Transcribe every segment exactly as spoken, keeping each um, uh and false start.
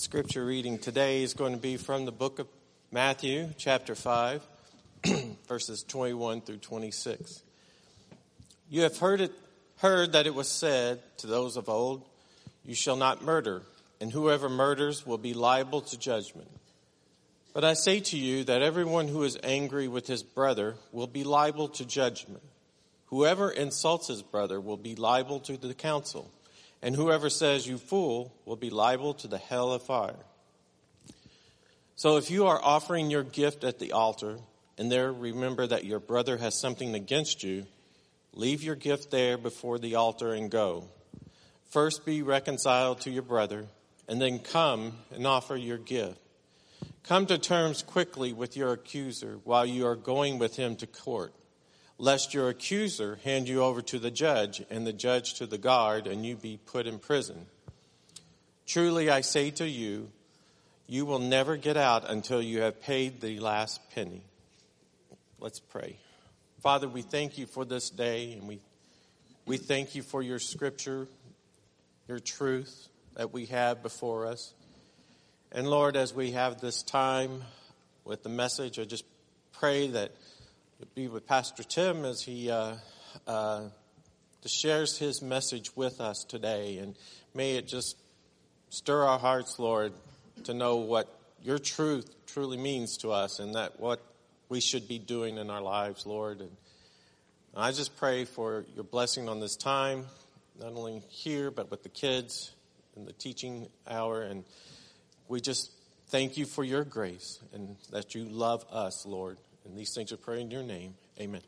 Scripture reading today is going to be from the book of Matthew, chapter five, verses twenty-one through twenty-six. You have heard it, heard that it was said to those of old, "You shall not murder, and whoever murders will be liable to judgment." But I say to you that everyone who is angry with his brother will be liable to judgment. Whoever insults his brother will be liable to the council. And whoever says, "You fool," will be liable to the hell of fire. So if you are offering your gift at the altar, and there remember that your brother has something against you, leave your gift there before the altar and go. First be reconciled to your brother, and then come and offer your gift. Come to terms quickly with your accuser while you are going with him to court, lest your accuser hand you over to the judge, and the judge to the guard, and you be put in prison. Truly I say to you, you will never get out until you have paid the last penny. Let's pray. Father, we thank you for this day, and we we thank you for your scripture, your truth that we have before us. And Lord, as we have this time with the message, I just pray that be with Pastor Tim as he uh, uh, shares his message with us today. And may it just stir our hearts, Lord, to know what your truth truly means to us and that what we should be doing in our lives, Lord. And I just pray for your blessing on this time, not only here, but with the kids and the teaching hour. And we just thank you for your grace and that you love us, Lord. And these things are prayed in your name. Amen.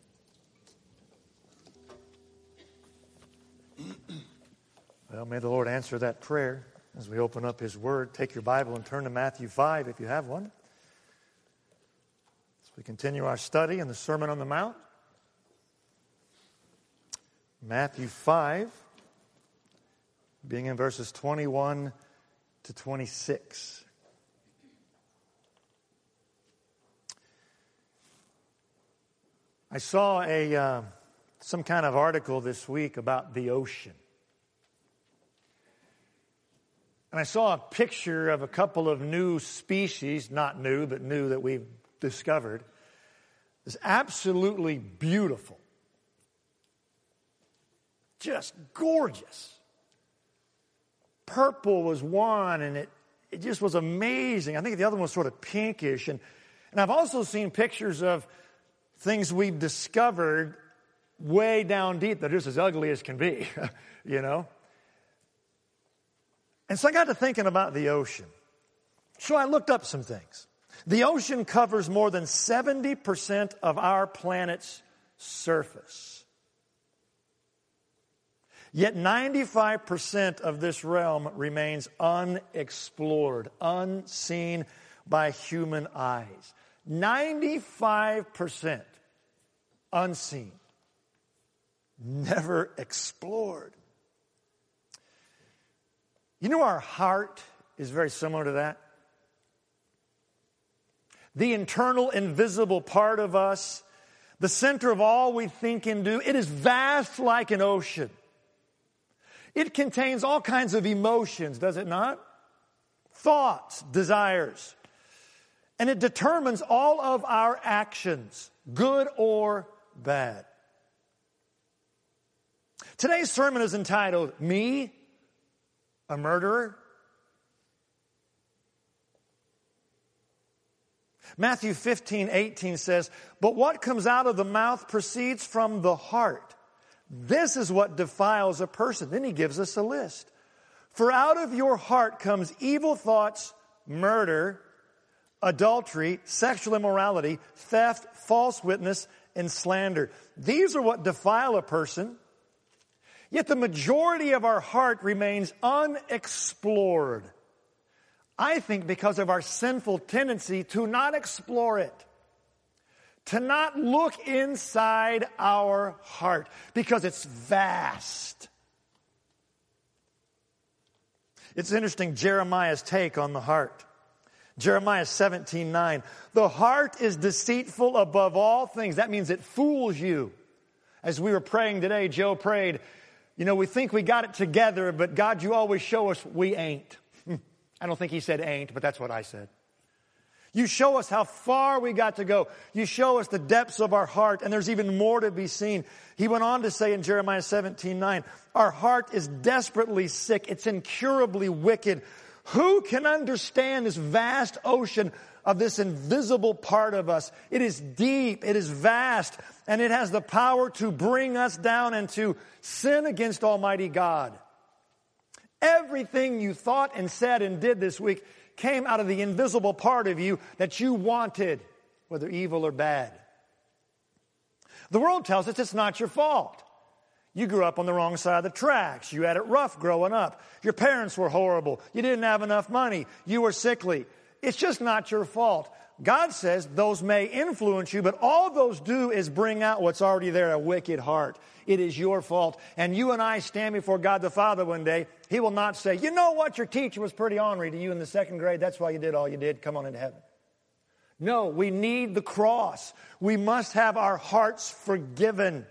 Well, may the Lord answer that prayer as we open up his word. Take your Bible and turn to Matthew five if you have one. As we continue our study in the Sermon on the Mount. Matthew five, being in verses twenty-one to twenty-six. I saw a uh, some kind of article this week about the ocean. And I saw a picture of a couple of new species, not new, but new that we've discovered. It's absolutely beautiful. Just gorgeous. Purple was one, and it, it just was amazing. I think the other one was sort of pinkish. And, and I've also seen pictures of things we've discovered way down deep that are just as ugly as can be, you know. And so I got to thinking about the ocean. So I looked up some things. The ocean covers more than seventy percent of our planet's surface. Yet ninety-five percent of this realm remains unexplored, unseen by human eyes. ninety-five percent unseen, never explored. You know, our heart is very similar to that. The internal, invisible part of us, the center of all we think and do, it is vast like an ocean. It contains all kinds of emotions, does it not? Thoughts, desires. And it determines all of our actions, good or bad. Today's sermon is entitled, "Me, a Murderer?" Matthew fifteen eighteen says, "But what comes out of the mouth proceeds from the heart. This is what defiles a person." Then he gives us a list. "For out of your heart comes evil thoughts, murder, adultery, sexual immorality, theft, false witness, and slander." These are what defile a person. Yet the majority of our heart remains unexplored. I think because of our sinful tendency to not explore it. To not look inside our heart. Because it's vast. It's interesting, Jeremiah's take on the heart. Jeremiah seventeen nine. "The heart is deceitful above all things." That means it fools you. As we were praying today, Joe prayed, you know, we think we got it together, but God, you always show us we ain't. I don't think he said ain't, but that's what I said. You show us how far we got to go. You show us the depths of our heart, and there's even more to be seen. He went on to say in Jeremiah seventeen nine, our heart is desperately sick. It's incurably wicked. Who can understand this vast ocean of this invisible part of us? It is deep, it is vast, and it has the power to bring us down and to sin against Almighty God. Everything you thought and said and did this week came out of the invisible part of you that you wanted, whether evil or bad. The world tells us it's not your fault. You grew up on the wrong side of the tracks. You had it rough growing up. Your parents were horrible. You didn't have enough money. You were sickly. It's just not your fault. God says those may influence you, but all those do is bring out what's already there, a wicked heart. It is your fault. And you and I stand before God the Father one day. He will not say, you know what, your teacher was pretty ornery to you in the second grade. That's why you did all you did. Come on into heaven. No, we need the cross. We must have our hearts forgiven.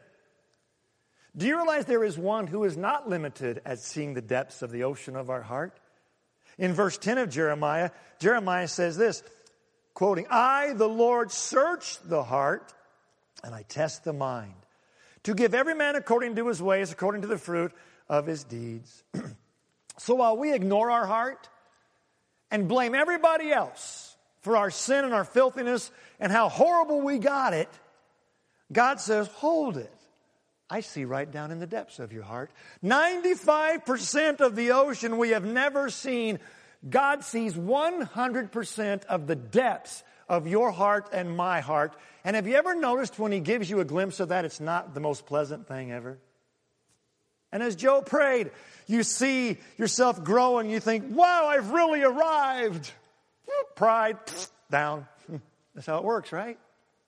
Do you realize there is one who is not limited at seeing the depths of the ocean of our heart? In verse ten of Jeremiah, Jeremiah says this, quoting, I, the Lord, search the heart, and I test the mind, to give every man according to his ways, according to the fruit of his deeds. So while we ignore our heart and blame everybody else for our sin and our filthiness and how horrible we got it, God says, hold it. I see right down in the depths of your heart. ninety-five percent of the ocean we have never seen. God sees one hundred percent of the depths of your heart and my heart. And have you ever noticed when he gives you a glimpse of that, it's not the most pleasant thing ever? And as Joe prayed, you see yourself growing. You think, wow, I've really arrived. Pride, down. That's how it works, right?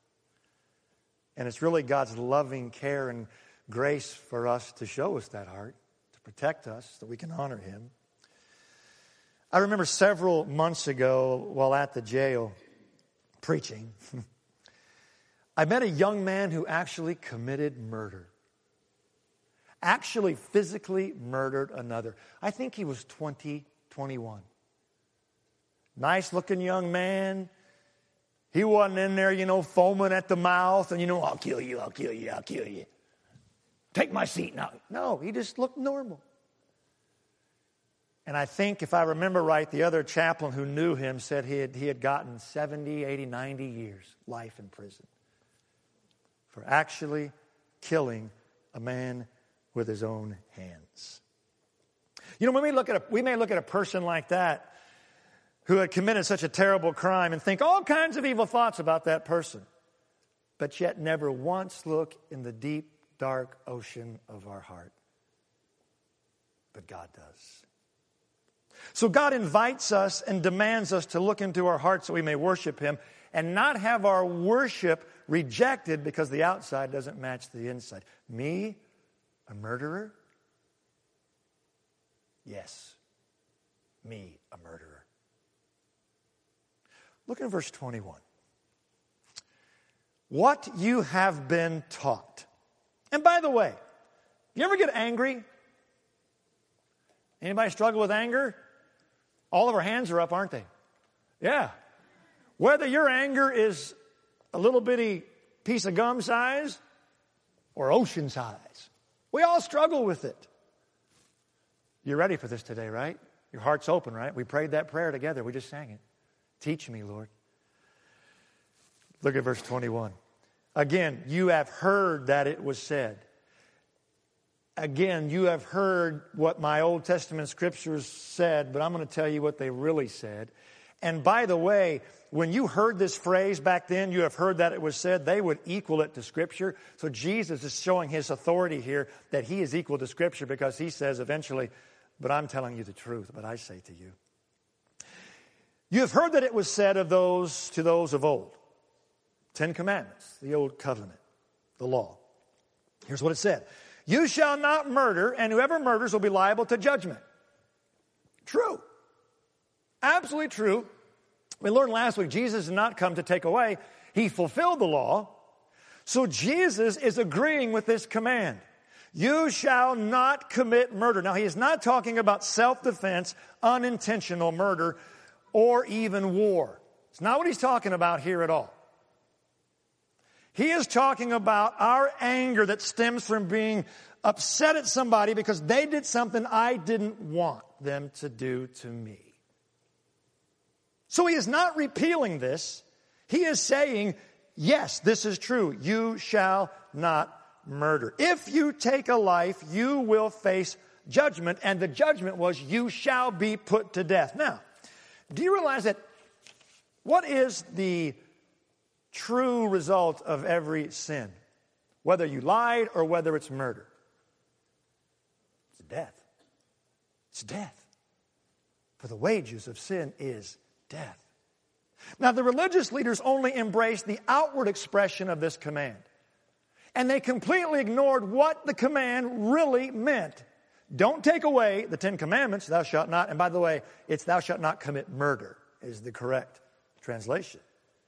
And it's really God's loving care and grace for us to show us that heart, to protect us, so we can honor him. I remember several months ago while at the jail preaching, I met a young man who actually committed murder. Actually physically murdered another. I think he was twenty, twenty-one. Nice looking young man. He wasn't in there, you know, foaming at the mouth and, you know, I'll kill you, I'll kill you, I'll kill you. Take my seat now. No, he just looked normal. And I think, if I remember right, the other chaplain who knew him said he had, he had gotten seventy, eighty, ninety years life in prison for actually killing a man with his own hands. You know, when we look at a, we may look at a person like that who had committed such a terrible crime and think all kinds of evil thoughts about that person, but yet never once look in the deep, dark ocean of our heart. But God does. So God invites us and demands us to look into our hearts so we may worship him and not have our worship rejected because the outside doesn't match the inside. Me, a murderer? Yes, me, a murderer. Look at verse twenty-one. What you have been taught. And by the way, you ever get angry? Anybody struggle with anger? All of our hands are up, aren't they? Yeah. Whether your anger is a little bitty piece of gum size or ocean size, we all struggle with it. You're ready for this today, right? Your heart's open, right? We prayed that prayer together. We just sang it. Teach me, Lord. Look at verse twenty-one. Again, you have heard that it was said. Again, you have heard what my Old Testament scriptures said, but I'm going to tell you what they really said. And by the way, when you heard this phrase back then, you have heard that it was said, they would equal it to Scripture. So Jesus is showing his authority here that he is equal to Scripture because he says eventually, but I'm telling you the truth, but I say to you. You have heard that it was said of those to those of old. Ten Commandments, the Old Covenant, the law. Here's what it said. You shall not murder, and whoever murders will be liable to judgment. True. Absolutely true. We learned last week Jesus did not come to take away. He fulfilled the law. So Jesus is agreeing with this command. You shall not commit murder. Now, he is not talking about self-defense, unintentional murder, or even war. It's not what he's talking about here at all. He is talking about our anger that stems from being upset at somebody because they did something I didn't want them to do to me. So he is not repealing this. He is saying, yes, this is true. You shall not murder. If you take a life, you will face judgment, and the judgment was you shall be put to death. Now, do you realize that what is the true result of every sin? Whether you lied or whether it's murder. It's death. It's death. For the wages of sin is death. Now, the religious leaders only embraced the outward expression of this command. And they completely ignored what the command really meant. Don't take away the Ten Commandments, thou shalt not. And by the way, it's thou shalt not commit murder is the correct translation.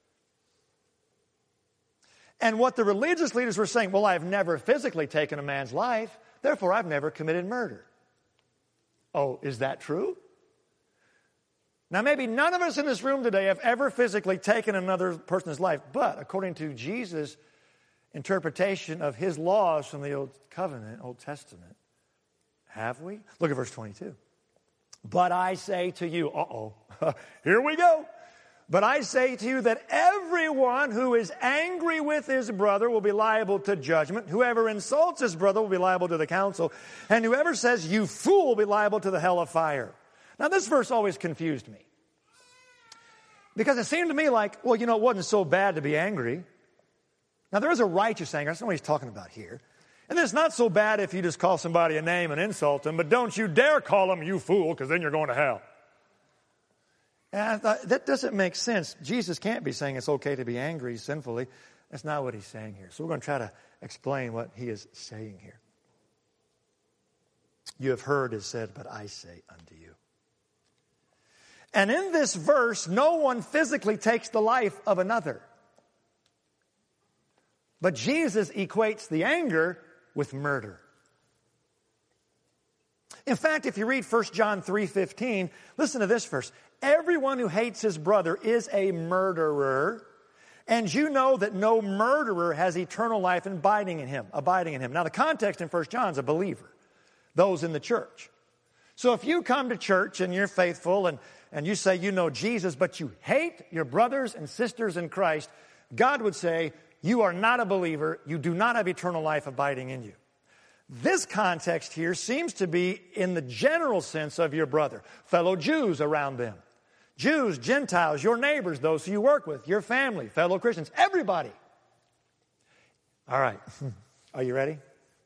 And what the religious leaders were saying, well, I've never physically taken a man's life, therefore I've never committed murder. Oh, is that true? Now, maybe none of us in this room today have ever physically taken another person's life, but according to Jesus' interpretation of his laws from the Old Covenant, Old Testament, have we? Look at verse twenty-two. But I say to you, uh-oh, here we go. But I say to you that everyone who is angry with his brother will be liable to judgment. Whoever insults his brother will be liable to the council. And whoever says, you fool, will be liable to the hell of fire. Now, this verse always confused me. Because it seemed to me like, well, you know, it wasn't so bad to be angry. Now, there is a righteous anger. That's not what he's talking about here. And then it's not so bad if you just call somebody a name and insult them, but don't you dare call them you fool, because then you're going to hell. And I thought, that doesn't make sense. Jesus can't be saying it's okay to be angry sinfully. That's not what he's saying here. So we're going to try to explain what he is saying here. You have heard it said, but I say unto you. And in this verse, no one physically takes the life of another. But Jesus equates the anger with murder. In fact, if you read First John three fifteen, listen to this verse. Everyone who hates his brother is a murderer, and you know that no murderer has eternal life abiding in him, abiding in him. Now, the context in First John is a believer, those in the church. So if you come to church and you're faithful and, and you say you know Jesus, but you hate your brothers and sisters in Christ, God would say, you are not a believer. You do not have eternal life abiding in you. This context here seems to be in the general sense of your brother, fellow Jews around them. Jews, Gentiles, your neighbors, those who you work with, your family, fellow Christians, everybody. All right. Are you ready?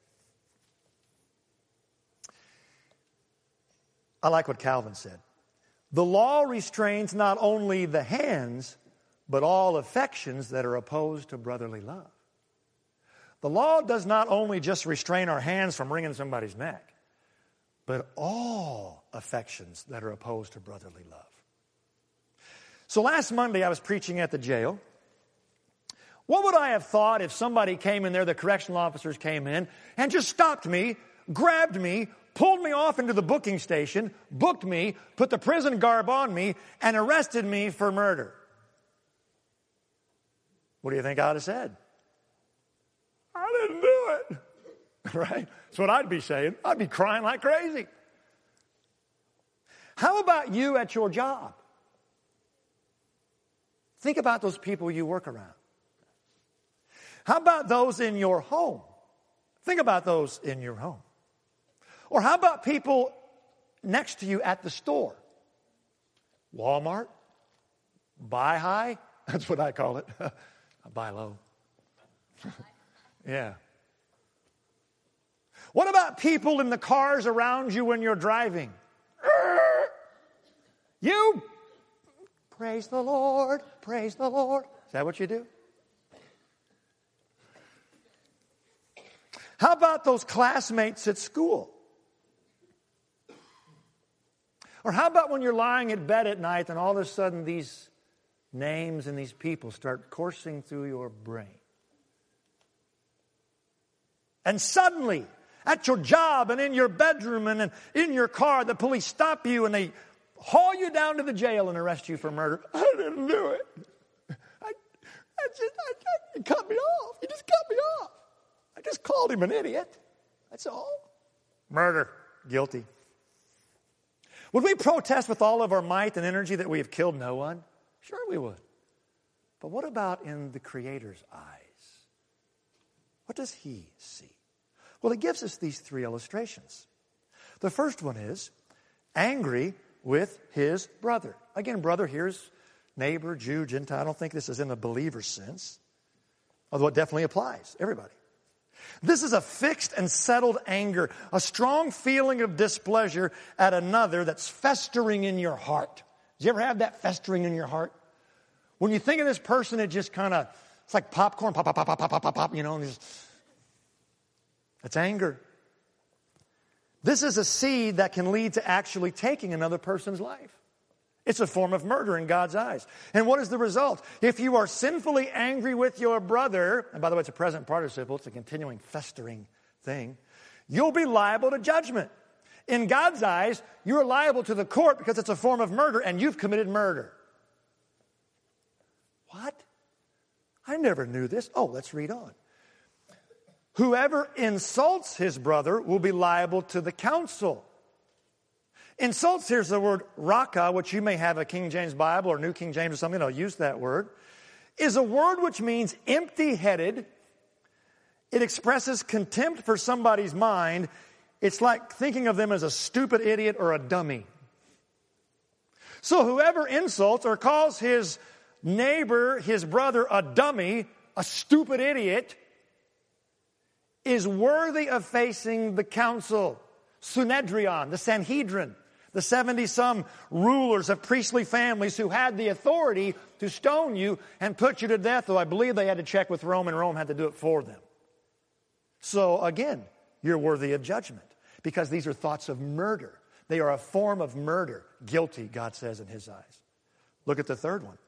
I like what Calvin said. The law restrains not only the hands, but all affections that are opposed to brotherly love. The law does not only just restrain our hands from wringing somebody's neck, but all affections that are opposed to brotherly love. So last Monday I was preaching at the jail. What would I have thought if somebody came in there, the correctional officers came in, and just stopped me, grabbed me, pulled me off into the booking station, booked me, put the prison garb on me, and arrested me for murder? What do you think I would have said? I didn't do it. Right? That's what I'd be saying. I'd be crying like crazy. How about you at your job? Think about those people you work around. How about those in your home? Think about those in your home. Or how about people next to you at the store? Walmart? Buy high? That's what I call it. Buy low. Yeah. What about people in the cars around you when you're driving? You, praise the Lord, praise the Lord. Is that what you do? How about those classmates at school? Or how about when you're lying in bed at night and all of a sudden these names and these people start coursing through your brain? And suddenly, At your job and in your bedroom and in your car, the police stop you and they haul you down to the jail and arrest you for murder. I didn't do it. I, I just, I, I, he cut me off. He just cut me off. I just called him an idiot. That's all. Murder. Guilty. Would we protest with all of our might and energy that we have killed no one? Sure we would. But what about in the Creator's eyes? What does He see? Well, He gives us these three illustrations. The first one is angry with his brother. Again, brother here's neighbor, Jew, Gentile. I don't think this is in a believer sense, although it definitely applies. Everybody. This is a fixed and settled anger, a strong feeling of displeasure at another that's festering in your heart. Did you ever have that festering in your heart? When you think of this person, it just kind of, it's like popcorn, pop, pop, pop, pop, pop, pop, pop, you know. That's anger. This is a seed that can lead to actually taking another person's life. It's a form of murder in God's eyes. And what is the result? If you are sinfully angry with your brother, and by the way, it's a present participle, it's a continuing festering thing, you'll be liable to judgment. In God's eyes, you're liable to the court because it's a form of murder and you've committed murder. What? I never knew this. Oh, let's read on. Whoever insults his brother will be liable to the council. Insults, here's the word raka, which you may have a King James Bible or New King James or something, I'll use that word, is a word which means empty-headed. It expresses contempt for somebody's mind. It's like thinking of them as a stupid idiot or a dummy. So whoever insults or calls his neighbor, his brother, a dummy, a stupid idiot, is worthy of facing the council. Sunedrion, the Sanhedrin, the seventy-some rulers of priestly families who had the authority to stone you and put you to death, though I believe they had to check with Rome and Rome had to do it for them. So again, you're worthy of judgment because these are thoughts of murder. They are a form of murder. Guilty, God says in His eyes. Look at the third one.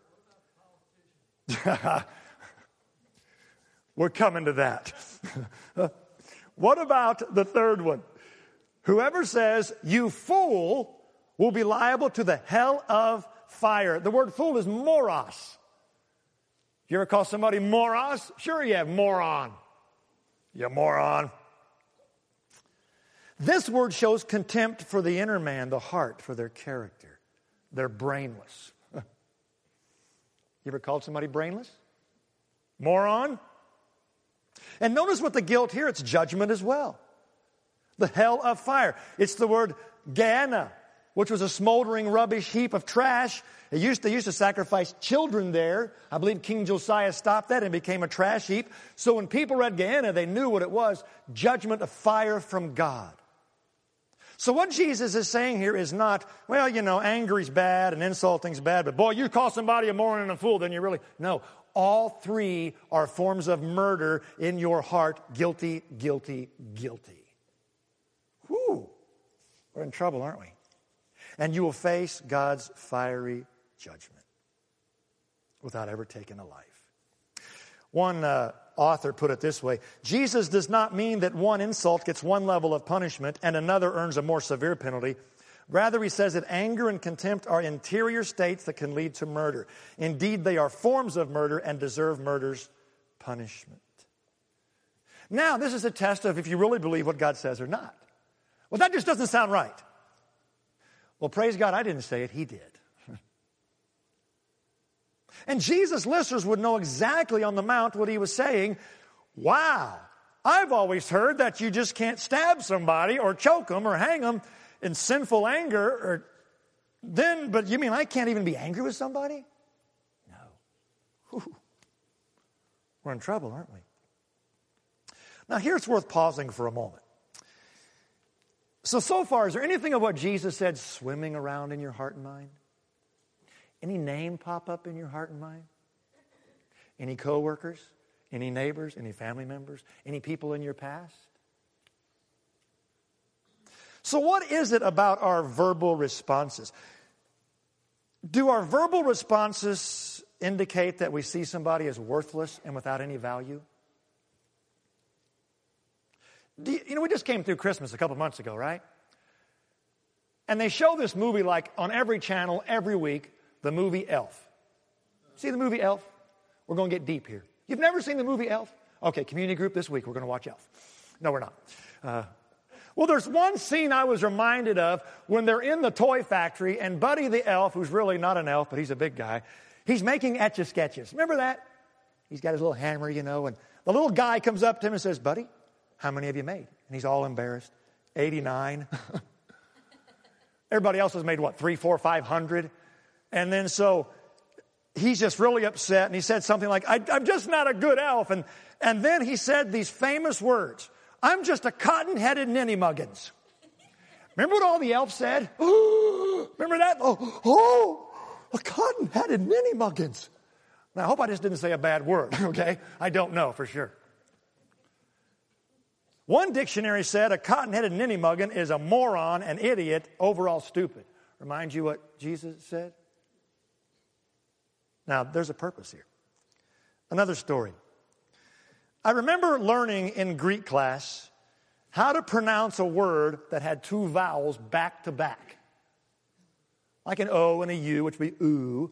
We're coming to that. What about the third one? Whoever says, you fool, will be liable to the hell of fire. The word fool is moros. You ever call somebody moros? Sure you have, moron. You moron. This word shows contempt for the inner man, the heart, for their character. They're brainless. You ever called somebody brainless? Moron? And notice what the guilt here, it's judgment as well. The hell of fire. It's the word Gehenna, which was a smoldering rubbish heap of trash. It used, they used to sacrifice children there. I believe King Josiah stopped that and became a trash heap. So when people read Gehenna, they knew what it was. Judgment of fire from God. So what Jesus is saying here is not, well, you know, angry's bad and insulting's bad, but boy, you call somebody a moron and a fool, then you really... No, all three are forms of murder in your heart. Guilty, guilty, guilty. Whew. We're in trouble, aren't we? And you will face God's fiery judgment without ever taking a life. One uh, author put it this way: Jesus does not mean that one insult gets one level of punishment and another earns a more severe penalty. Rather, he says that anger and contempt are interior states that can lead to murder. Indeed, they are forms of murder and deserve murder's punishment. Now, this is a test of if you really believe what God says or not. Well, that just doesn't sound right. Well, praise God, I didn't say it, He did. And Jesus' listeners would know exactly on the Mount what He was saying. Wow, I've always heard that you just can't stab somebody or choke them or hang them in sinful anger. Or then, but you mean I can't even be angry with somebody? No. Whew. We're in trouble, aren't we? Now, here's worth pausing for a moment. So, so far, is there anything of what Jesus said swimming around in your heart and mind? Any name pop up in your heart and mind? Any coworkers? Any neighbors? Any family members? Any people in your past? So what is it about our verbal responses? Do our verbal responses indicate that we see somebody as worthless and without any value? Do you, you know, we just came through Christmas a couple months ago, right? And they show this movie like on every channel, every week, the movie Elf. See the movie Elf? We're going to get deep here. You've never seen the movie Elf? Okay, community group this week, we're going to watch Elf. No, we're not. Uh, well, there's one scene I was reminded of when they're in the toy factory and Buddy the elf, who's really not an elf, but he's a big guy, he's making Etch-a-Sketches. Remember that? He's got his little hammer, you know, and the little guy comes up to him and says, Buddy, how many have you made? And he's all embarrassed. eighty-nine. Everybody else has made, what, three, four, five hundred? And then so he's just really upset, and he said something like, I, I'm just not a good elf. And, and then he said these famous words, I'm just a cotton-headed ninny-muggins. Remember what all the elves said? Remember that? Oh, oh a cotton-headed ninny-muggins. Now, I hope I just didn't say a bad word, okay? I don't know for sure. One dictionary said a cotton-headed ninny-muggin is a moron, an idiot, overall stupid. Remind you what Jesus said? Now, there's a purpose here. Another story. I remember learning in Greek class how to pronounce a word that had two vowels back to back. Like an O and a U, which would be oo.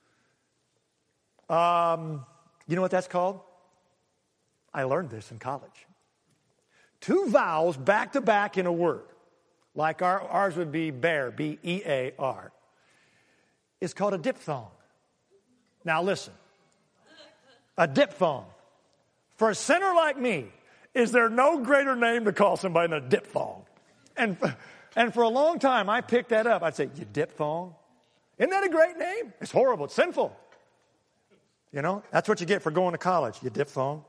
Um, you know what that's called? I learned this in college. Two vowels back to back in a word. Like our, ours would be bear, B E A R. It's called a diphthong. Now listen. A diphthong. For a sinner like me, is there no greater name to call somebody than a diphthong? And, and for a long time, I picked that up. I'd say, you diphthong? Isn't that a great name? It's horrible. It's sinful. You know, that's what you get for going to college. You diphthong.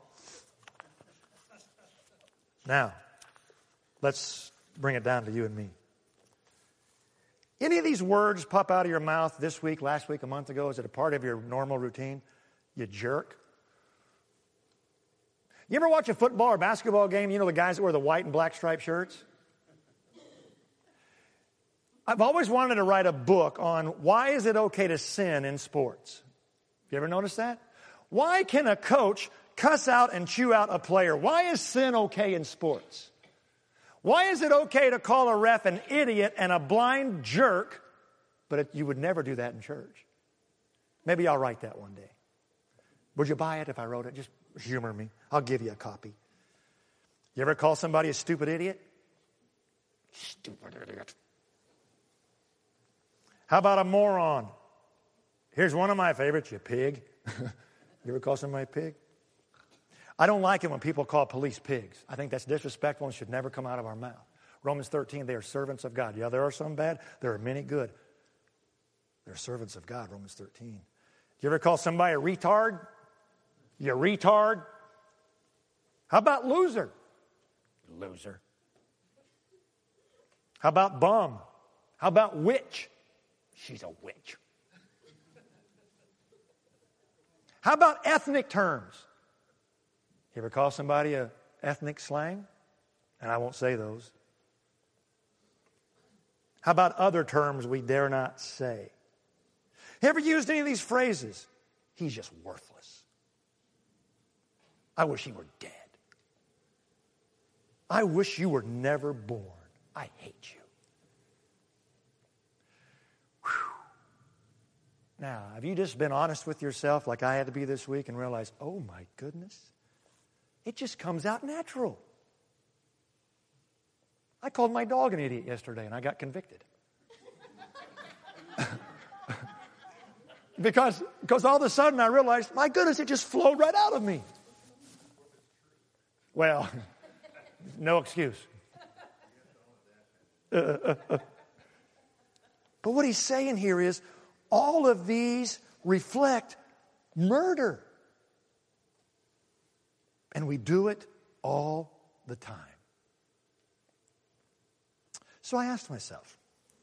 Now, let's bring it down to you and me. Any of these words pop out of your mouth this week, last week, a month ago? Is it a part of your normal routine? You jerk. You ever watch a football or basketball game? You know the guys that wear the white and black striped shirts? I've always wanted to write a book on why is it okay to sin in sports. You ever notice that? Why can a coach cuss out and chew out a player? Why is sin okay in sports? Why is it okay to call a ref an idiot and a blind jerk, but it, you would never do that in church? Maybe I'll write that one day. Would you buy it if I wrote it? Just humor me. I'll give you a copy. You ever call somebody a stupid idiot? Stupid idiot. How about a moron? Here's one of my favorites, you pig. You ever call somebody a pig? I don't like it when people call police pigs. I think that's disrespectful and should never come out of our mouth. Romans thirteen, they are servants of God. Yeah, there are some bad. There are many good. They're servants of God, Romans thirteen. You ever call somebody a retard? You retard. How about loser? Loser. How about bum? How about witch? She's a witch. How about ethnic terms? You ever call somebody a ethnic slang? And I won't say those. How about other terms we dare not say? You ever used any of these phrases? He's just worthless. I wish he were dead. I wish you were never born. I hate you. Whew. Now, have you just been honest with yourself like I had to be this week and realize, oh my goodness, it just comes out natural. I called my dog an idiot yesterday and I got convicted. because, because all of a sudden I realized, my goodness, it just flowed right out of me. Well, no excuse. Uh, uh, uh. But what he's saying here is all of these reflect murder. And we do it all the time. So I asked myself,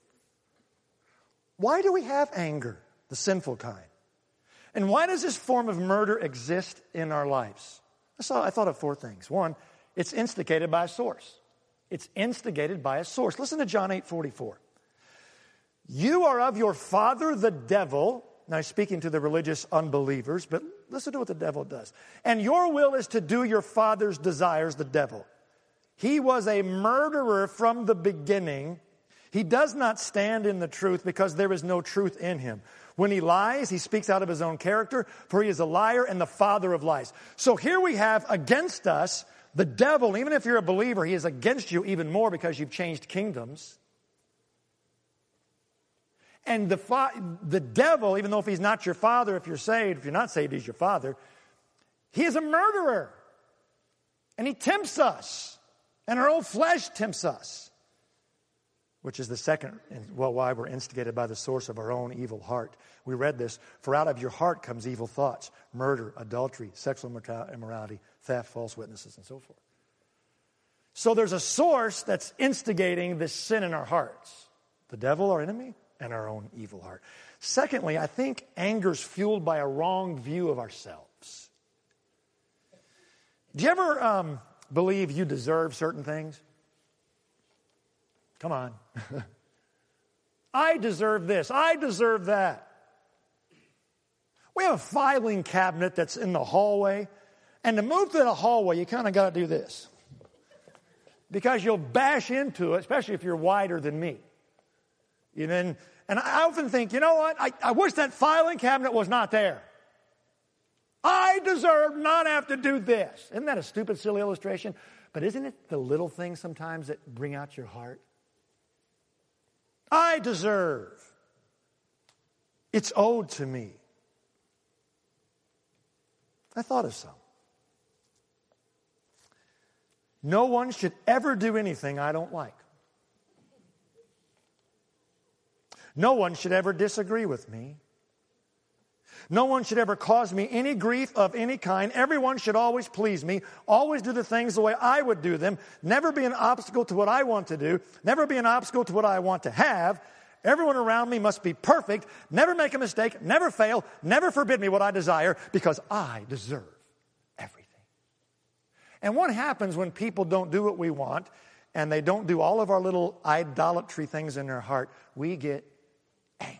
why do we have anger, the sinful kind? And why does this form of murder exist in our lives? I, saw, I thought of four things. One, it's instigated by a source. It's instigated by a source. Listen to John eight forty-four. You are of your father the devil. Now he's speaking to the religious unbelievers, but listen to what the devil does. And your will is to do your father's desires, the devil. He was a murderer from the beginning. He does not stand in the truth because there is no truth in him. When he lies, he speaks out of his own character, for he is a liar and the father of lies. So here we have against us the devil. Even if you're a believer, he is against you even more because you've changed kingdoms. And the, fa- the devil, even though if he's not your father, if you're saved, if you're not saved, he's your father, he is a murderer. And he tempts us. And our old flesh tempts us. Which is the second, well, why we're instigated by the source of our own evil heart. We read this, for out of your heart comes evil thoughts, murder, adultery, sexual immorality, theft, false witnesses, and so forth. So there's a source that's instigating this sin in our hearts. The devil, our enemy, and our own evil heart. Secondly, I think anger's fueled by a wrong view of ourselves. Do you ever um, believe you deserve certain things? Come on. I deserve this. I deserve that. We have a filing cabinet that's in the hallway. And to move to the hallway, you kind of got to do this. Because you'll bash into it, especially if you're wider than me. You know, and I often think, you know what? I, I wish that filing cabinet was not there. I deserve not have to do this. Isn't that a stupid, silly illustration? But isn't it the little things sometimes that bring out your heart? I deserve. It's owed to me. I thought of some. No one should ever do anything I don't like. No one should ever disagree with me. No one should ever cause me any grief of any kind. Everyone should always please me, always do the things the way I would do them, never be an obstacle to what I want to do, never be an obstacle to what I want to have. Everyone around me must be perfect, never make a mistake, never fail, never forbid me what I desire, because I deserve everything. And what happens when people don't do what we want, and they don't do all of our little idolatry things in their heart? We get angry.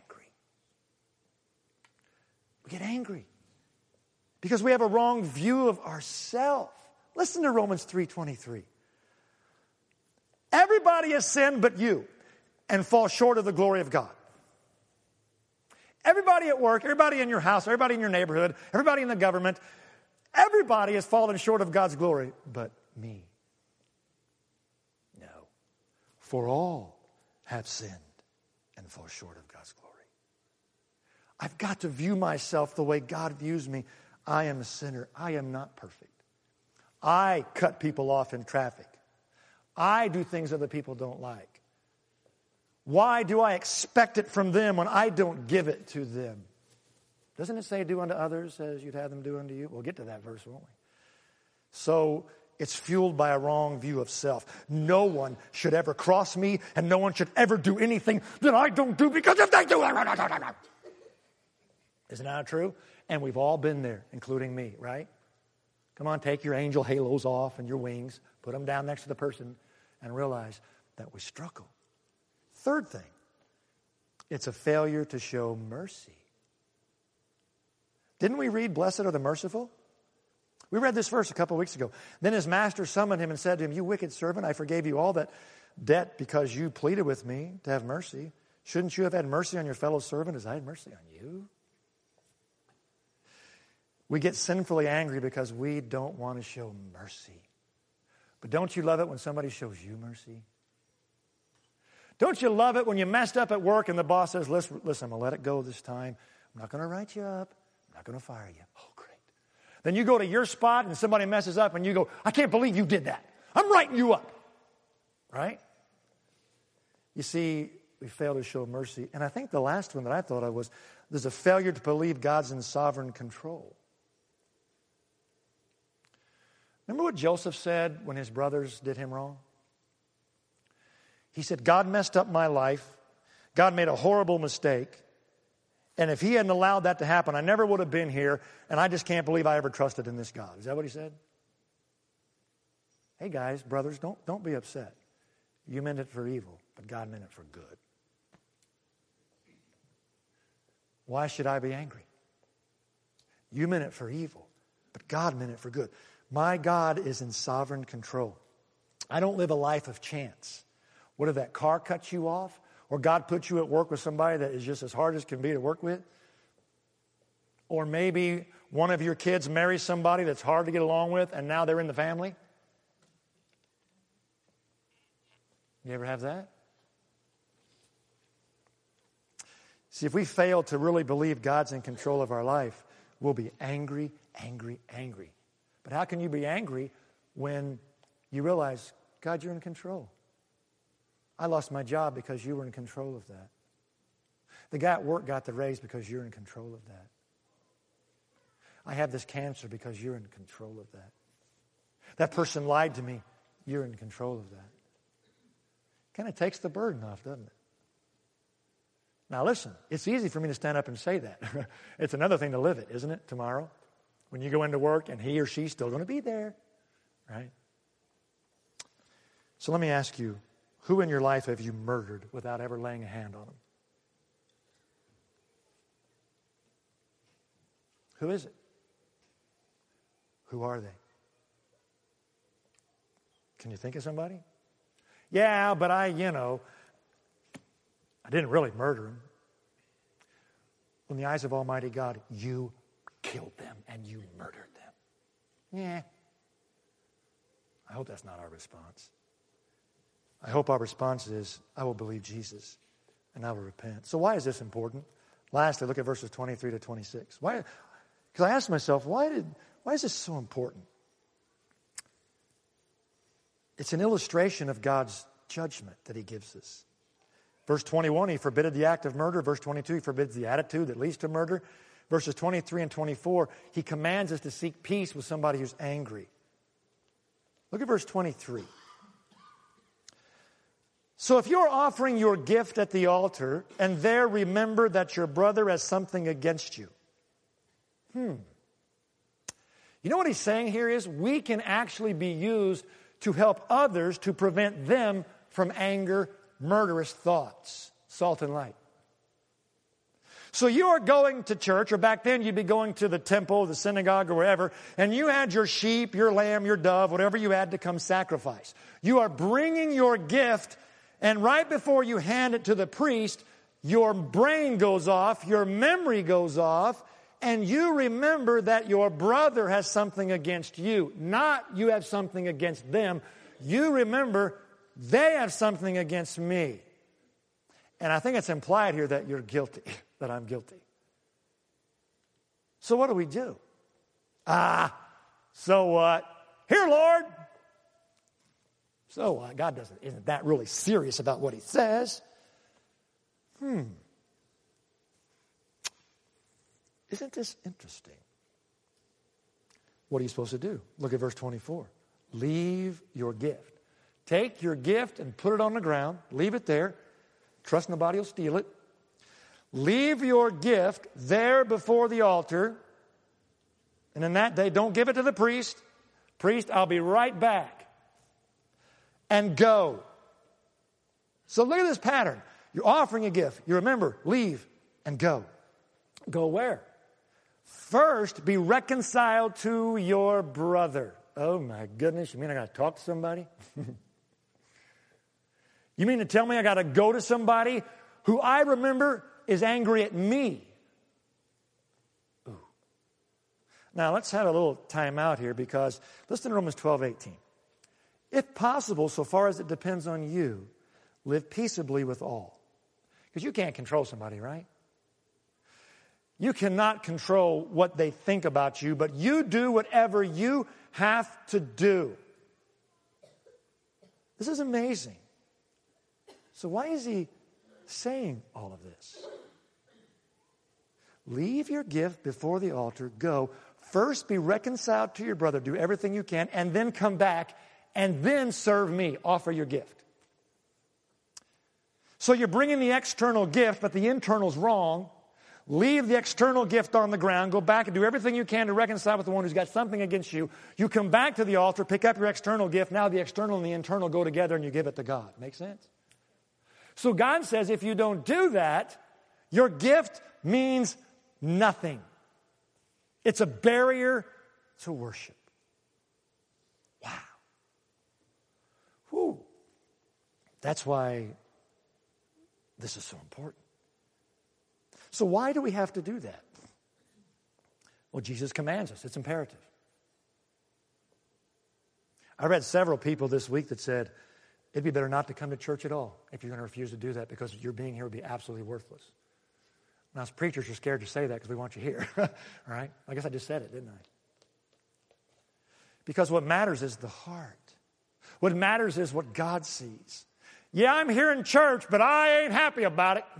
We get angry because we have a wrong view of ourselves. Listen to Romans three twenty-three. Everybody has sinned but you and fall short of the glory of God. Everybody at work, everybody in your house, everybody in your neighborhood, everybody in the government, everybody has fallen short of God's glory but me. No. For all have sinned and fall short of God's glory. I've got to view myself the way God views me. I am a sinner. I am not perfect. I cut people off in traffic. I do things other people don't like. Why do I expect it from them when I don't give it to them? Doesn't it say do unto others as you'd have them do unto you? We'll get to that verse, won't we? So it's fueled by a wrong view of self. No one should ever cross me, and no one should ever do anything that I don't do, because if they do it... Isn't that true? And we've all been there, including me, right? Come on, take your angel halos off and your wings, put them down next to the person, and realize that we struggle. Third thing, it's a failure to show mercy. Didn't we read, blessed are the merciful? We read this verse a couple of weeks ago. Then his master summoned him and said to him, you wicked servant, I forgave you all that debt because you pleaded with me to have mercy. Shouldn't you have had mercy on your fellow servant as I had mercy on you? We get sinfully angry because we don't want to show mercy. But don't you love it when somebody shows you mercy? Don't you love it when you messed up at work and the boss says, listen, listen I'm going to let it go this time. I'm not going to write you up. I'm not going to fire you. Oh, great. Then you go to your spot and somebody messes up and you go, I can't believe you did that. I'm writing you up. Right? You see, we fail to show mercy. And I think the last one that I thought of was there's a failure to believe God's in sovereign control. Remember what Joseph said when his brothers did him wrong? He said, God messed up my life. God made a horrible mistake. And if he hadn't allowed that to happen, I never would have been here. And I just can't believe I ever trusted in this God. Is that what he said? Hey guys, brothers, don't, don't be upset. You meant it for evil, but God meant it for good. Why should I be angry? You meant it for evil, but God meant it for good. My God is in sovereign control. I don't live a life of chance. What if that car cuts you off? Or God puts you at work with somebody that is just as hard as can be to work with? Or maybe one of your kids marries somebody that's hard to get along with and now they're in the family? You ever have that? See, if we fail to really believe God's in control of our life, we'll be angry, angry, angry. But how can you be angry when you realize, God, you're in control? I lost my job because you were in control of that. The guy at work got the raise because you're in control of that. I have this cancer because you're in control of that. That person lied to me. You're in control of that. Kind of takes the burden off, doesn't it? Now listen, it's easy for me to stand up and say that. It's another thing to live it, isn't it, tomorrow? When you go into work and he or she's still going to be there, right? So let me ask you, who in your life have you murdered without ever laying a hand on them? Who is it? Who are they? Can you think of somebody? Yeah, but I, you know, I didn't really murder him. In the eyes of Almighty God, you killed them and you murdered them. Yeah. I hope that's not our response. I hope our response is, I will believe Jesus and I will repent. So why is this important? Lastly, look at verses twenty-three to twenty-six. Why? Because I asked myself, why did why is this so important? It's an illustration of God's judgment that he gives us. Verse twenty-one, he forbidded the act of murder. Verse twenty-two, he forbids the attitude that leads to murder. Verses twenty-three and twenty-four, he commands us to seek peace with somebody who's angry. Look at verse twenty-three. So if you're offering your gift at the altar and there remember that your brother has something against you. Hmm. You know what he's saying here is we can actually be used to help others to prevent them from anger, murderous thoughts. Salt and light. So you are going to church, or back then you'd be going to the temple, the synagogue, or wherever, and you had your sheep, your lamb, your dove, whatever you had to come sacrifice. You are bringing your gift, and right before you hand it to the priest, your brain goes off, your memory goes off, and you remember that your brother has something against you. Not you have something against them. You remember they have something against me. And I think it's implied here that you're guilty, that I'm guilty. So what do we do? Ah, so what? Here, Lord. So what? God doesn't, isn't that really serious about what he says? Hmm. Isn't this interesting? What are you supposed to do? Look at verse twenty-four. Leave your gift. Take your gift and put it on the ground. Leave it there. Trust nobody will steal it. Leave your gift there before the altar. And in that day, don't give it to the priest. Priest, I'll be right back. And go. So look at this pattern. You're offering a gift. You remember, leave and go. Go where? First, be reconciled to your brother. Oh my goodness, you mean I got to talk to somebody? You mean to tell me I got to go to somebody who I remember is angry at me? Ooh. Now, let's have a little time out here because listen to Romans twelve eighteen. If possible, so far as it depends on you, live peaceably with all. Because you can't control somebody, right? You cannot control what they think about you, but you do whatever you have to do. This is amazing. So why is he saying all of this? Leave your gift before the altar. Go. First be reconciled to your brother. Do everything you can. And then come back. And then serve me. Offer your gift. So you're bringing the external gift, but the internal's wrong. Leave the external gift on the ground. Go back and do everything you can to reconcile with the one who's got something against you. You come back to the altar, pick up your external gift. Now the external and the internal go together and you give it to God. Make sense? So God says if you don't do that, your gift means nothing. It's a barrier to worship. Wow. Whew. That's why this is so important. So why do we have to do that? Well, Jesus commands us. It's imperative. I read several people this week that said, it'd be better not to come to church at all if you're going to refuse to do that because your being here would be absolutely worthless. Now, as preachers, you're scared to say that because we want you here. All right? I guess I just said it, didn't I? Because what matters is the heart. What matters is what God sees. Yeah, I'm here in church, but I ain't happy about it.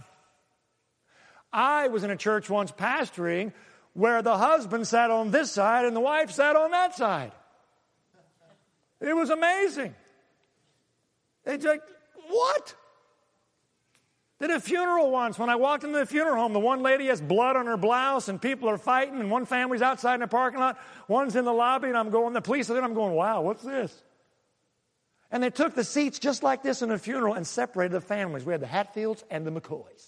I was in a church once pastoring where the husband sat on this side and the wife sat on that side. It was amazing. It's like, what? Did a funeral once. When I walked into the funeral home, the one lady has blood on her blouse and people are fighting and one family's outside in the parking lot, one's in the lobby, and I'm going, the police are there, I'm going, wow, what's this? And they took the seats just like this in a funeral and separated the families. We had the Hatfields and the McCoys.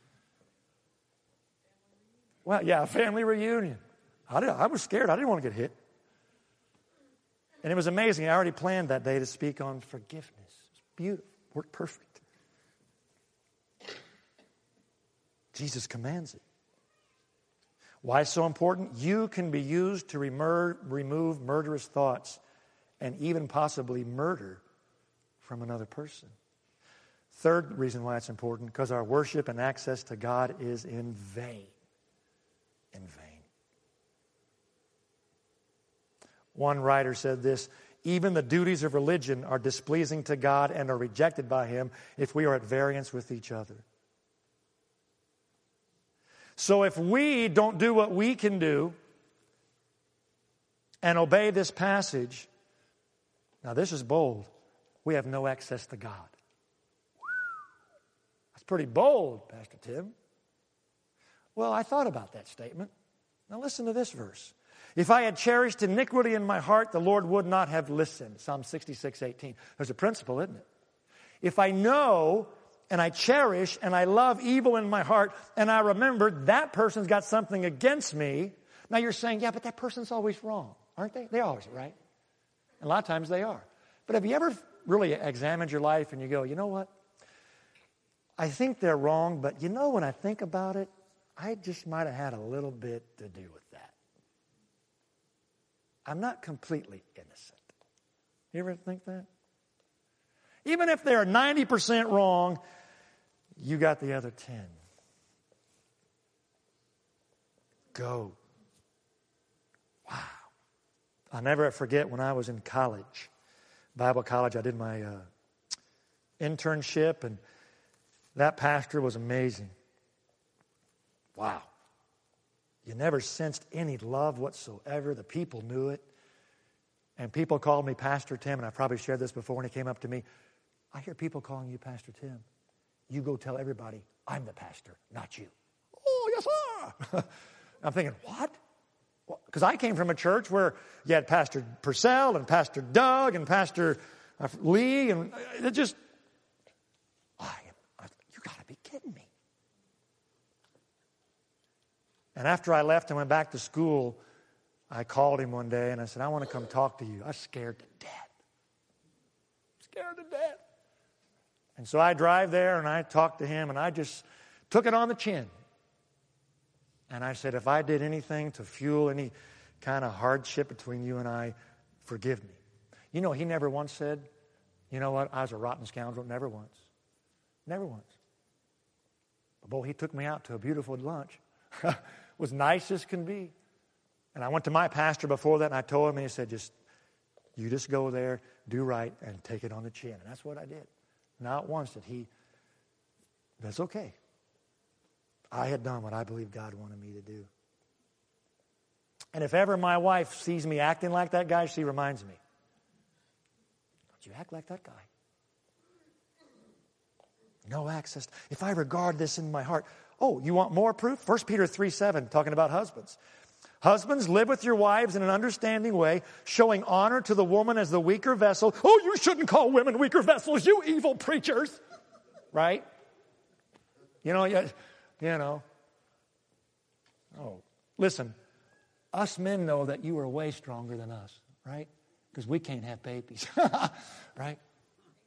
Well, yeah, a family reunion. I, did, I was scared. I didn't want to get hit. And it was amazing. I already planned that day to speak on forgiveness. It's beautiful. Worked perfect. Jesus commands it. Why so important? You can be used to remur- remove murderous thoughts and even possibly murder from another person. Third reason why it's important, because our worship and access to God is in vain. In vain. One writer said this, even the duties of religion are displeasing to God and are rejected by Him if we are at variance with each other. So if we don't do what we can do and obey this passage, now this is bold, we have no access to God. That's pretty bold, Pastor Tim. Well, I thought about that statement. Now listen to this verse. If I had cherished iniquity in my heart, the Lord would not have listened. Psalm sixty-six eighteen. There's a principle, isn't it? If I know and I cherish and I love evil in my heart and I remember that person's got something against me, now you're saying, yeah, but that person's always wrong, aren't they? They're always right. And a lot of times they are. But have you ever really examined your life and you go, you know what? I think they're wrong, but you know, when I think about it, I just might have had a little bit to do with that. I'm not completely innocent. You ever think that? Even if they're ninety percent wrong, you got the other ten. Go. Wow. I'll never forget when I was in college, Bible college, I did my uh, internship, and that pastor was amazing. Wow. You never sensed any love whatsoever. The people knew it. And people called me Pastor Tim, and I probably shared this before when he came up to me. I hear people calling you Pastor Tim. You go tell everybody, I'm the pastor, not you. Oh, yes, sir. I'm thinking, what? Because I came from a church where you had Pastor Purcell and Pastor Doug and Pastor Lee, and it just, I am, I, you got to be kidding me. And after I left and went back to school, I called him one day and I said, I want to come talk to you. I was scared to death. Scared to death. And so I drive there and I talked to him and I just took it on the chin. And I said, if I did anything to fuel any kind of hardship between you and I, forgive me. You know, he never once said, you know what, I was a rotten scoundrel. Never once. Never once. But boy, he took me out to a beautiful lunch. Was nice as can be. And I went to my pastor before that and I told him, and he said, just, you just go there, do right, and take it on the chin. And that's what I did. Not once did he, that's okay. I had done what I believe God wanted me to do. And if ever my wife sees me acting like that guy, she reminds me, don't you act like that guy. No access. If I regard this in my heart, oh, you want more proof? First Peter three seven, talking about husbands. Husbands, live with your wives in an understanding way, showing honor to the woman as the weaker vessel. Oh, you shouldn't call women weaker vessels, you evil preachers. Right? You know, you, you know. Oh, listen, us men know that you are way stronger than us, right? Because we can't have babies, right?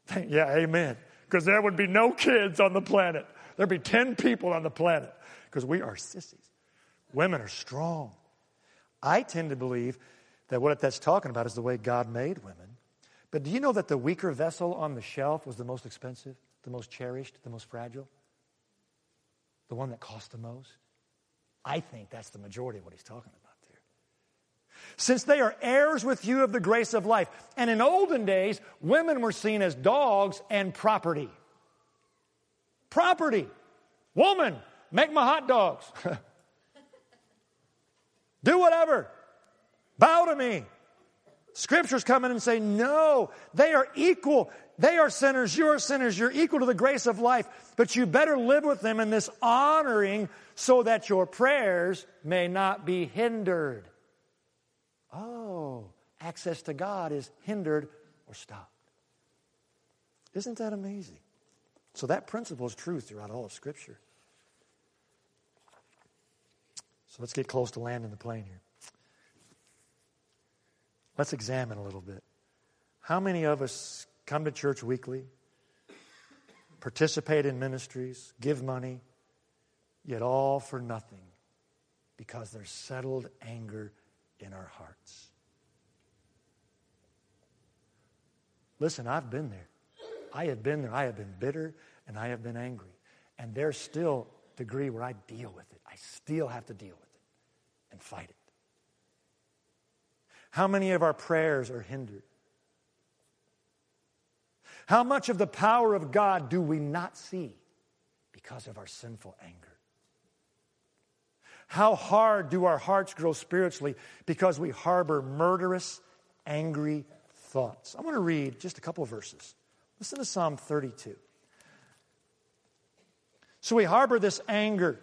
Yeah, amen. Because there would be no kids on the planet. There'd be ten people on the planet. Because we are sissies. Women are strong. I tend to believe that what that's talking about is the way God made women. But do you know that the weaker vessel on the shelf was the most expensive, the most cherished, the most fragile? The one that cost the most? I think that's the majority of what he's talking about there. Since they are heirs with you of the grace of life. And in olden days, women were seen as dogs and property. Property. Woman, make my hot dogs. Do whatever. Bow to me. Scriptures come in and say, no, they are equal. They are sinners. You are sinners. You're equal to the grace of life. But you better live with them in this honoring so that your prayers may not be hindered. Oh, access to God is hindered or stopped. Isn't that amazing? So that principle is true throughout all of Scripture. So let's get close to landing the plane here. Let's examine a little bit. How many of us come to church weekly, participate in ministries, give money, yet all for nothing because there's settled anger in our hearts? Listen, I've been there. I have been there. I have been bitter and I have been angry. And there's still a degree where I deal with it. I still have to deal with it and fight it. How many of our prayers are hindered? How much of the power of God do we not see because of our sinful anger? How hard do our hearts grow spiritually because we harbor murderous, angry thoughts? I want to read just a couple of verses. Listen to Psalm thirty-two. So we harbor this anger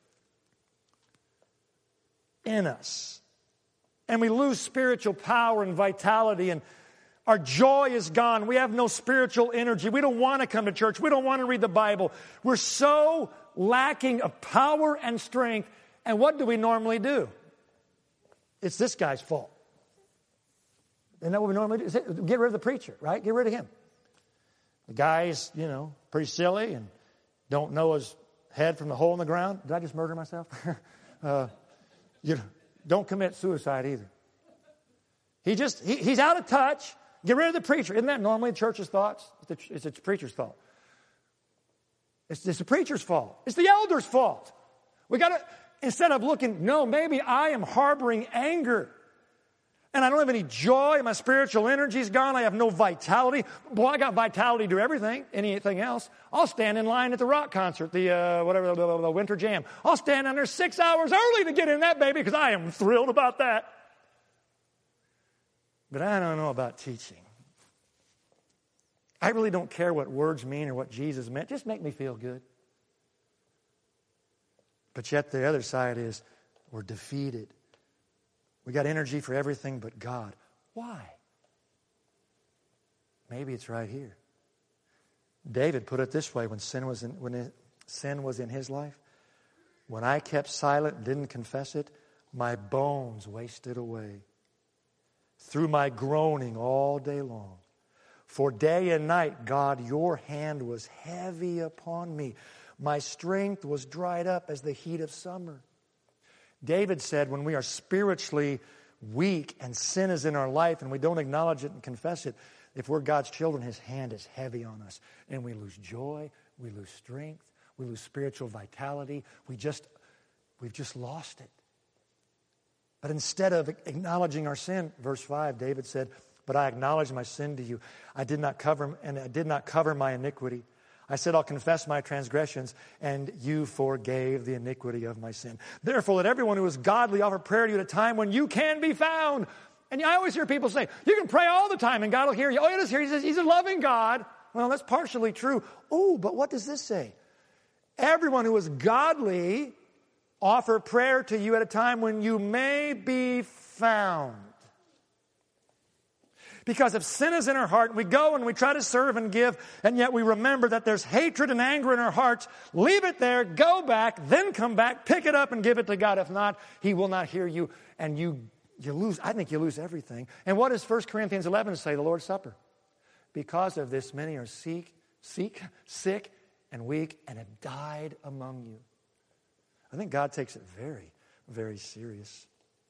in us. And we lose spiritual power and vitality, and our joy is gone. We have no spiritual energy. We don't want to come to church. We don't want to read the Bible. We're so lacking of power and strength. And what do we normally do? It's this guy's fault. Isn't that what we normally do? Get rid of the preacher, right? Get rid of him. The guy's, you know, pretty silly and don't know his head from the hole in the ground. Did I just murder myself? uh, you know. Don't commit suicide either. He just, he, he's out of touch. Get rid of the preacher. Isn't that normally the church's thoughts? It's the, it's the preacher's fault. It's, it's the preacher's fault. It's the elder's fault. We got to, instead of looking, no, maybe I am harboring anger. And I don't have any joy. My spiritual energy's gone. I have no vitality. Boy, I got vitality to do everything, anything else. I'll stand in line at the rock concert, the uh, whatever, the, the winter jam. I'll stand under six hours early to get in that baby because I am thrilled about that. But I don't know about teaching. I really don't care what words mean or what Jesus meant. Just make me feel good. But yet the other side is we're defeated. We got energy for everything but God. Why? Maybe it's right here. David put it this way when sin was in, when it, sin was in his life. When I kept silent and didn't confess it, my bones wasted away through my groaning all day long. For day and night, God, your hand was heavy upon me. My strength was dried up as the heat of summer. David said when we are spiritually weak and sin is in our life and we don't acknowledge it and confess it, if we're God's children, his hand is heavy on us. And we lose joy, we lose strength, we lose spiritual vitality. We just, we've just lost it. But instead of acknowledging our sin, verse five, David said, but I acknowledge my sin to you. I did not cover, and I did not cover my iniquity. I said, I'll confess my transgressions, and you forgave the iniquity of my sin. Therefore, let everyone who is godly offer prayer to you at a time when you can be found. And I always hear people say, you can pray all the time, and God will hear you. Oh, he does hear you. He says, he's a loving God. Well, that's partially true. Oh, but what does this say? Everyone who is godly offer prayer to you at a time when you may be found. Because if sin is in our heart, we go and we try to serve and give, and yet we remember that there's hatred and anger in our hearts, leave it there, go back, then come back, pick it up and give it to God. If not, he will not hear you, and you, you lose, I think you lose everything. And what does First Corinthians eleven say, the Lord's Supper? Because of this, many are sick, sick, sick, and weak, and have died among you. I think God takes it very, very serious.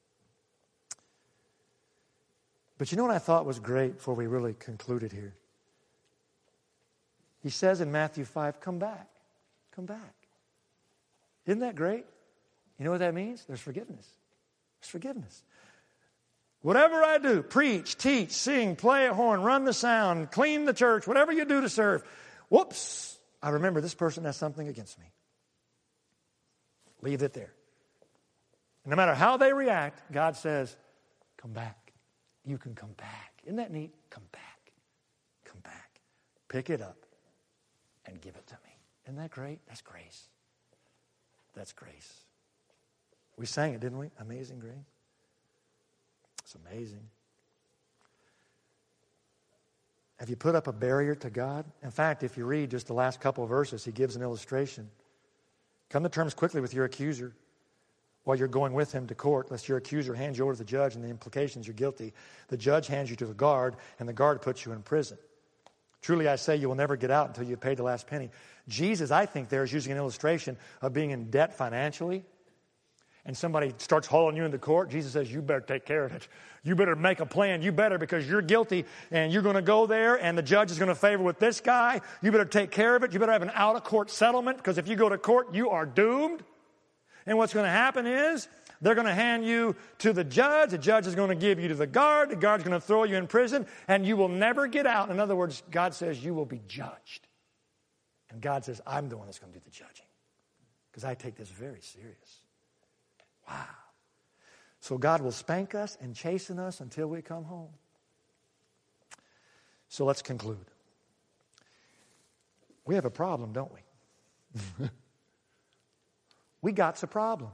But you know what I thought was great before we really concluded here? He says in Matthew five, come back. Come back. Isn't that great? You know what that means? There's forgiveness. There's forgiveness. Whatever I do, preach, teach, sing, play a horn, run the sound, clean the church, whatever you do to serve, whoops, I remember this person has something against me. Leave it there. No matter how they react, God says, come back. You can come back. Isn't that neat? Come back. Come back. Pick it up and give it to me. Isn't that great? That's grace. That's grace. We sang it, didn't we? Amazing Grace. It's amazing. Have you put up a barrier to God? In fact, if you read just the last couple of verses, he gives an illustration. Come to terms quickly with your accuser while you're going with him to court, lest your accuser hands you over to the judge and the implications you're guilty. The judge hands you to the guard, and the guard puts you in prison. Truly, I say, you will never get out until you pay the last penny. Jesus, I think, there is using an illustration of being in debt financially. And somebody starts hauling you into court, Jesus says, you better take care of it. You better make a plan. You better, because you're guilty and you're going to go there and the judge is going to favor with this guy. You better take care of it. You better have an out-of-court settlement, because if you go to court, you are doomed. And what's going to happen is they're going to hand you to the judge. The judge is going to give you to the guard. The guard's going to throw you in prison, and you will never get out. In other words, God says you will be judged. And God says, I'm the one that's going to do the judging, because I take this very serious. Wow. So God will spank us and chasten us until we come home. So let's conclude. We have a problem, don't we? We got a problem.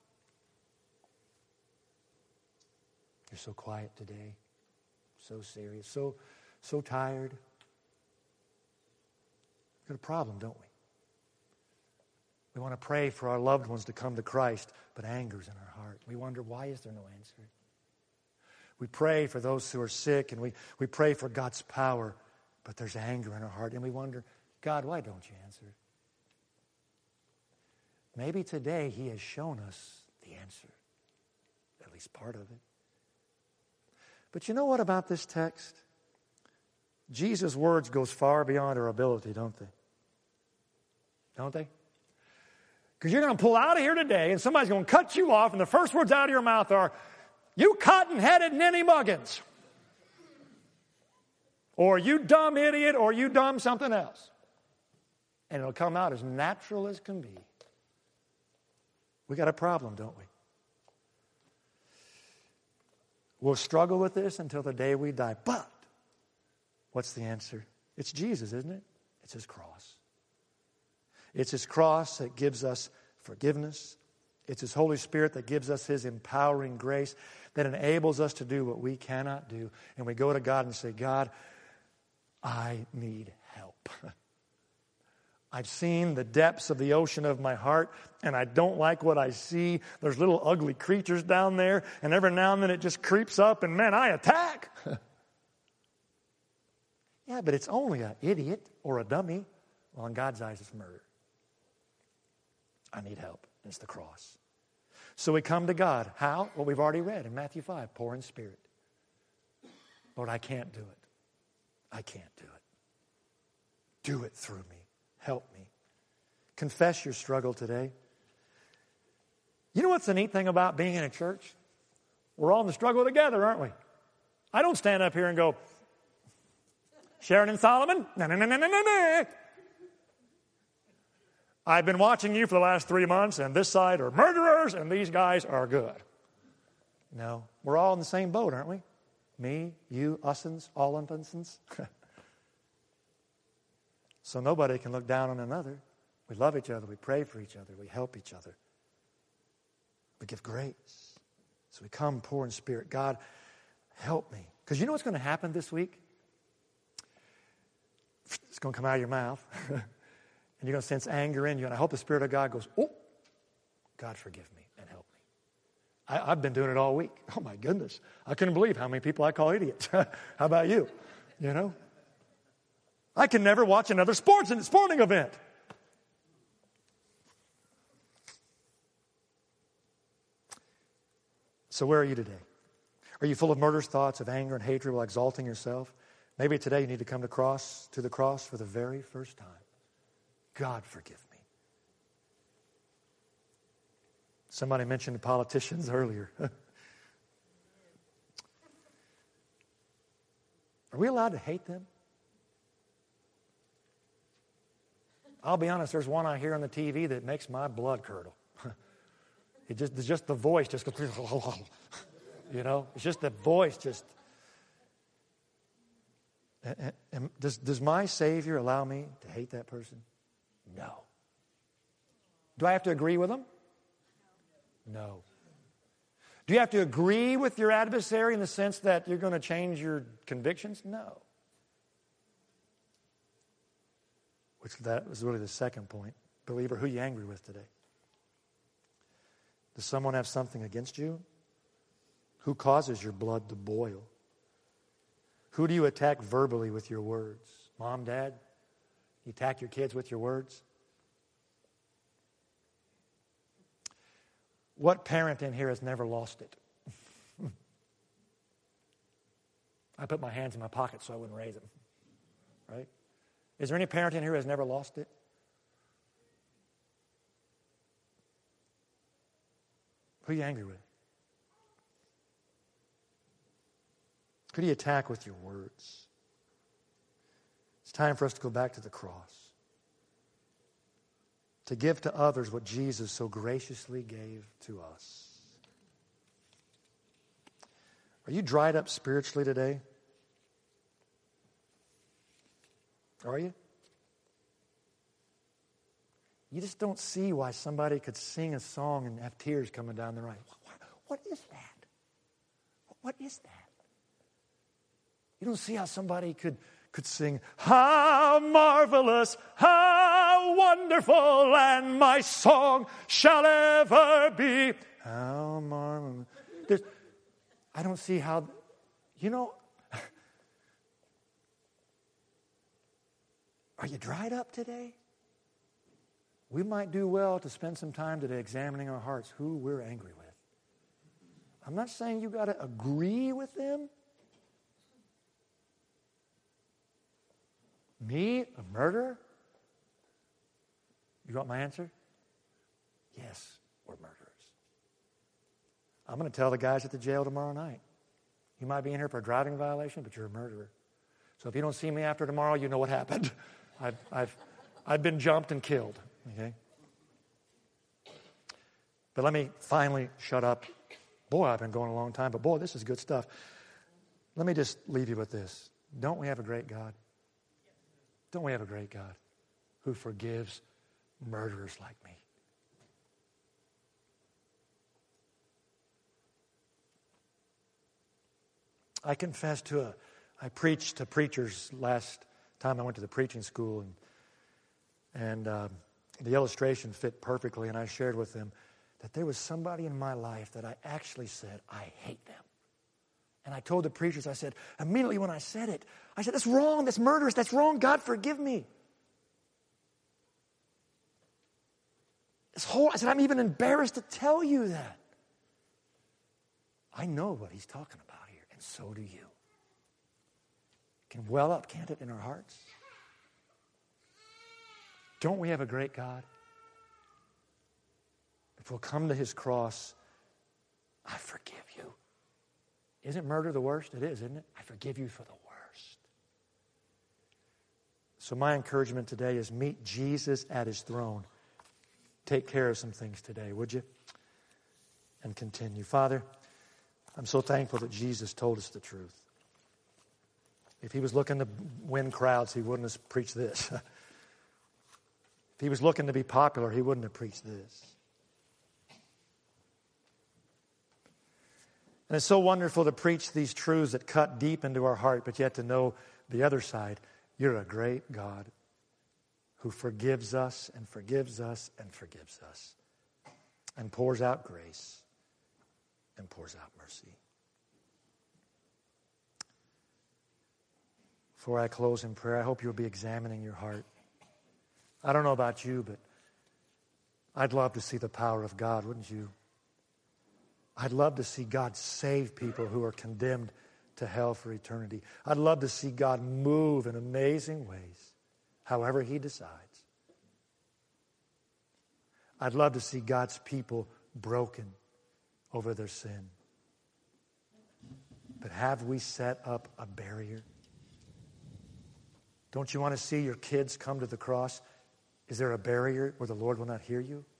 You're so quiet today, so serious, so, so tired. We've got a problem, don't we? We want to pray for our loved ones to come to Christ, but anger's in our heart. We wonder, why is there no answer? We pray for those who are sick, and we, we pray for God's power, but there's anger in our heart, and we wonder, God, why don't you answer? Maybe today he has shown us the answer, at least part of it. But you know what about this text? Jesus' words goes far beyond our ability, don't they? Don't they? Because you're going to pull out of here today and somebody's going to cut you off, and the first words out of your mouth are, you cotton-headed ninny muggins. Or you dumb idiot, or you dumb something else. And it'll come out as natural as can be. We got a problem, don't we? We'll struggle with this until the day we die. But what's the answer? It's Jesus, isn't it? It's his cross. It's his cross that gives us forgiveness. It's his Holy Spirit that gives us his empowering grace that enables us to do what we cannot do. And we go to God and say, God, I need help. I've seen the depths of the ocean of my heart, and I don't like what I see. There's little ugly creatures down there, and every now and then it just creeps up, and man, I attack. Yeah, but it's only an idiot or a dummy. Well, in God's eyes, it's murder. I need help. It's the cross. So we come to God. How? Well, we've already read in Matthew five, poor in spirit. Lord, I can't do it. I can't do it. Do it through me. Help me. Confess your struggle today. You know what's the neat thing about being in a church? We're all in the struggle together, aren't we? I don't stand up here and go, Sharon and Solomon, na na na na na na. I've been watching you for the last three months, and this side are murderers, and these guys are good. No, we're all in the same boat, aren't we? Me, you, us'ns, all unsons. So nobody can look down on another. We love each other. We pray for each other. We help each other. We give grace. So we come poor in spirit. God, help me. Because you know what's going to happen this week? It's going to come out of your mouth. And you're going to sense anger in you. And I hope the Spirit of God goes, oh, God, forgive me and help me. I, I've been doing it all week. Oh, my goodness. I couldn't believe how many people I call idiots. How about you? You know? I can never watch another sports sporting event. So where are you today? Are you full of murderous thoughts of anger and hatred while exalting yourself? Maybe today you need to come to cross to the cross for the very first time. God, forgive me. Somebody mentioned politicians earlier. Are we allowed to hate them? I'll be honest, there's one I hear on the T V that makes my blood curdle. It just, it's just the voice just goes, you know, it's just the voice just. Does, does my Savior allow me to hate that person? No. Do I have to agree with him? No. Do you have to agree with your adversary in the sense that you're going to change your convictions? No. Which that was really the second point. Believer, who are you angry with today? Does someone have something against you? Who causes your blood to boil? Who do you attack verbally with your words? Mom, Dad? You attack your kids with your words? What parent in here has never lost it? I put my hands in my pocket so I wouldn't raise them. Right? Is there any parent in here who has never lost it? Who are you angry with? Who do you attack with your words? It's time for us to go back to the cross. To give to others what Jesus so graciously gave to us. Are you dried up spiritually today? Are you? You just don't see why somebody could sing a song and have tears coming down their eyes. What is that? What is that? You don't see how somebody could, could sing, how marvelous, how wonderful, and my song shall ever be. How marvelous. There's, I don't see how, you know, are you dried up today? We might do well to spend some time today examining our hearts, who we're angry with. I'm not saying you got to agree with them. Me, a murderer? You got my answer? Yes, we're murderers. I'm going to tell the guys at the jail tomorrow night. You might be in here for a driving violation, but you're a murderer. So if you don't see me after tomorrow, you know what happened. I've, I've, I've been jumped and killed. Okay? But let me finally shut up. Boy, I've been going a long time, but boy, this is good stuff. Let me just leave you with this. Don't we have a great God? Don't we have a great God who forgives murderers like me? I confess to a, I preached to preachers last time I went to the preaching school, and, and uh, the illustration fit perfectly, and I shared with them that there was somebody in my life that I actually said, I hate them. And I told the preachers, I said, immediately when I said it, I said, that's wrong, that's murderous, that's wrong, God forgive me. This whole, I said, I'm even embarrassed to tell you that. I know what he's talking about here, and so do you. It can well up, can't it, in our hearts? Don't we have a great God? If we'll come to his cross, I forgive you. Isn't murder the worst? It is, isn't it? I forgive you for the worst. So my encouragement today is meet Jesus at his throne. Take care of some things today, would you? And continue. Father, I'm so thankful that Jesus told us the truth. If he was looking to win crowds, he wouldn't have preached this. If he was looking to be popular, he wouldn't have preached this. And it's so wonderful to preach these truths that cut deep into our heart, but yet to know the other side. You're a great God who forgives us and forgives us and forgives us and pours out grace and pours out mercy. Before I close in prayer, I hope you'll be examining your heart. I don't know about you, but I'd love to see the power of God, wouldn't you? I'd love to see God save people who are condemned to hell for eternity. I'd love to see God move in amazing ways, however He decides. I'd love to see God's people broken over their sin. But have we set up a barrier? Don't you want to see your kids come to the cross? Is there a barrier where the Lord will not hear you?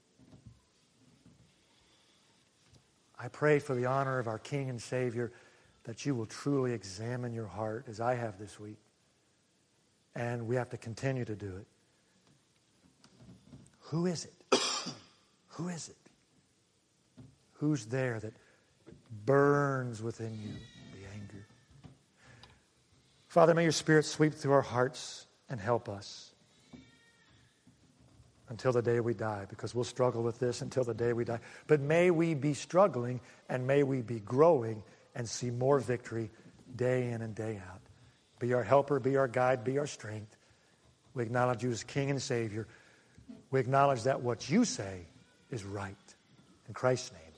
I pray for the honor of our King and Savior that you will truly examine your heart as I have this week. And we have to continue to do it. Who is it? Who is it? Who's there that burns within you the anger? Father, may your Spirit sweep through our hearts and help us until the day we die, because we'll struggle with this until the day we die. But may we be struggling and may we be growing and see more victory day in and day out. Be our helper, be our guide, be our strength. We acknowledge you as King and Savior. We acknowledge that what you say is right. In Christ's name.